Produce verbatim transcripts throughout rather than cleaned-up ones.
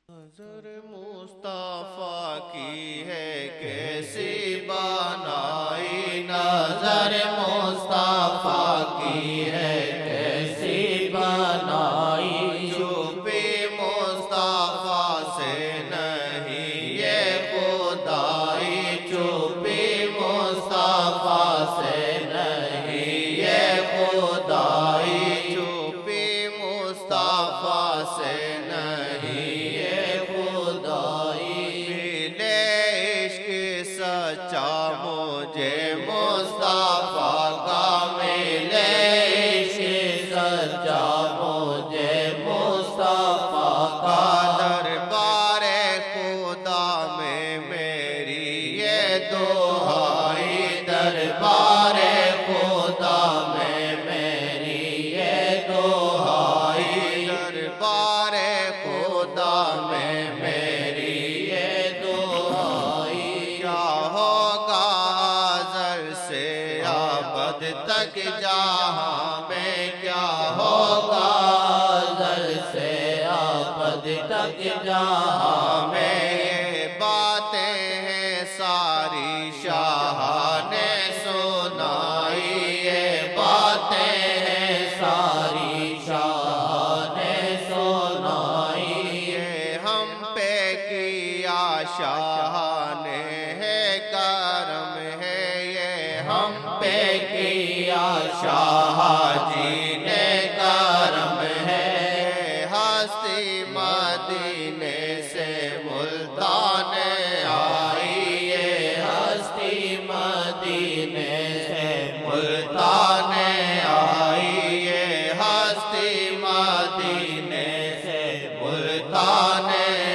نظر مصطفیٰ کی ہے کیسی بنائی، نظر مصطفیٰ کی ہے کیسی بنائی، چھپی مصطفیٰ سے نہیں یہ خدائی، چھپی مصطفیٰ سے نہیں یہ خدائی، چھپی مصطفیٰ سے سچا مجھے مصطفیٰ کا ملے، عشق سچا مجھے مصطفیٰ کا، دربار خدا میں میری یہ دعائی، دربار خدا میں میری یہ دعائی، دربار خدا میں میری یہ دعائی، تک جہاں میں کیا ہوگا، ازل سے ابد تک جہاں میں، یہ باتیں ہیں ساری شاہ نے سنائی، یہ باتیں ہیں ساری شاہ نے سنائی، یہ ہم پہ کیا شاہ نے ہے کرم ہے، یہ ہم پہ کیا شاہ جی نے کرم ہے، ہستی مدینے سے ملتان آئی، یہ ہستی مدینے سے ملتان آئی، یہ ہستی مدینے سے ملتان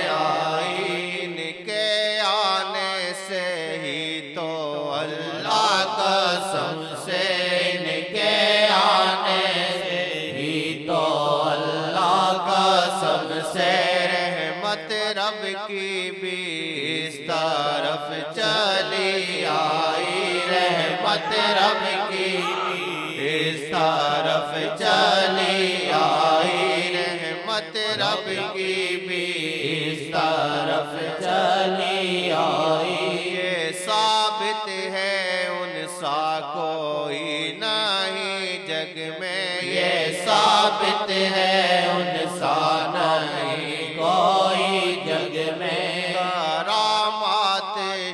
آئی، ان کے آنے سے ہی تو اللہ قسم سے، ان کے آنے سے ہی تو اللہ قسم سے، رحمت رب کی بھی اس طرف چلی آئی، رحمت رب کی بھی اس طرف چلی آئی، رحمت رب کی بھی اس طرف چلی آئی، یہ ثابت ہے ان سا کوئی نہیں جگ میں، یہ ثابت ہے ان سا نہیں کوئی جگ میں، کرامات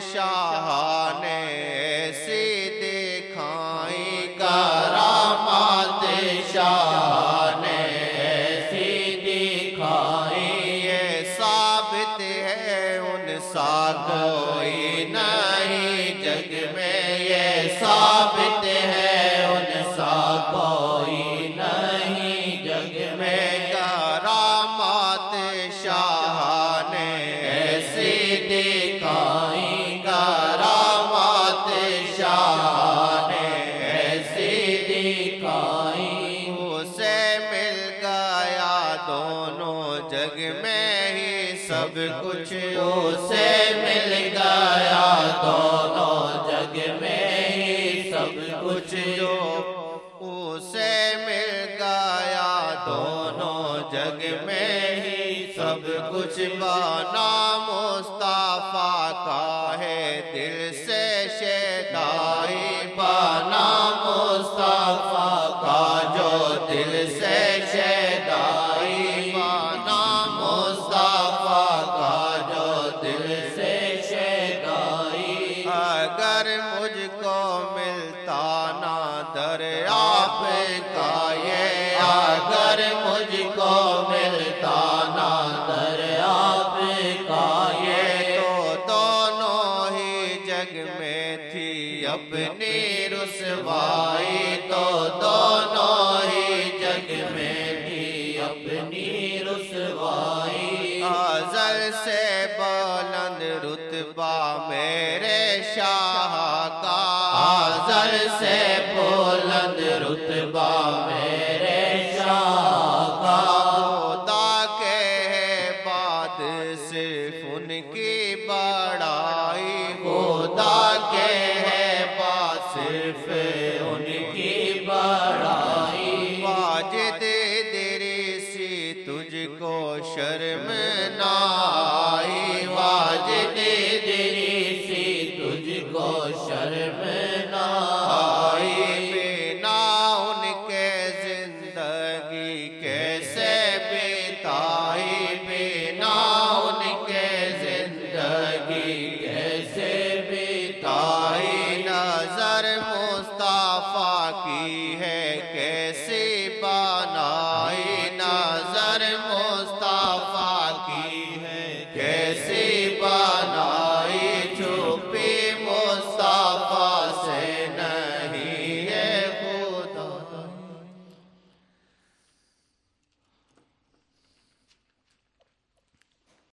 شاہ نے ایسی دکھائی، کرامات شاہ نے ایسی دکھائی، یہ ثابت ہے ان سا کوئی نہیں جگ میں، یہ ثابت ہے ان سا کوئی نہیں جگ میں، کرامات شاہ نے ایسی دکھائی، کرامات شاہ نے ایسی دکھائی، اسے مل گیا دونوں جگ میں ہی سب کچھ، اسے مل گیا دونوں جگ میں ہی سب کچھ، جو اسے مل گیا دونوں جگ میں ہی سب کچھ، بنا مصطفیٰ کا ہے دل سے شیدائی، بنا مصطفیٰ کا جو دل سے شیدائی، بنا مصطفیٰ کا جو دل سے شیدائی، اگر مجھ کو ملتا نہ در آپ کا یہ، اگر مجھ کو ملتا نہ در آپ کا یہ، تو دونوں ہی جگ میں تھی اپنی رسوائی، تو دونوں ہی جگ میں تھی اپنی رسوائی، ازل سے بلند رتبہ میرے شاہ کا، ازل سے بلند رتبہ میرے شاہ کا، خدا کے بعد صرف ان کی بڑائی، خدا کے بعد صرف ان کی بڑائی، واجد دریسی تجھ کو شرم نہ آئی، واجد ادریسی تجھ کو شرم نہ آئی، بنا ان کے زندگی کیسے بتائی، بنا ان کے زندگی کیسے بتائی، نظر مصطفیٰ کی ہے کیسے